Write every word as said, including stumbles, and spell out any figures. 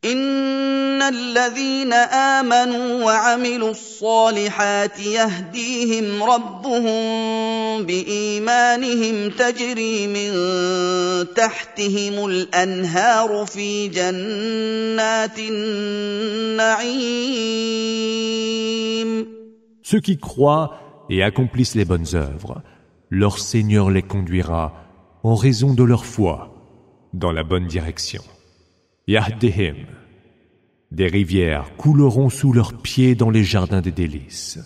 إن الذين آمنوا وعملوا الصالحات يهديهم ربهم بإيمانهم تجري من تحتهم الأنهار في جنات النعيم. Ceux qui croient et accomplissent les bonnes œuvres, leur Seigneur les conduira en raison de leur foi dans la bonne direction. Yahdihim. Des rivières couleront sous leurs pieds dans les jardins des délices.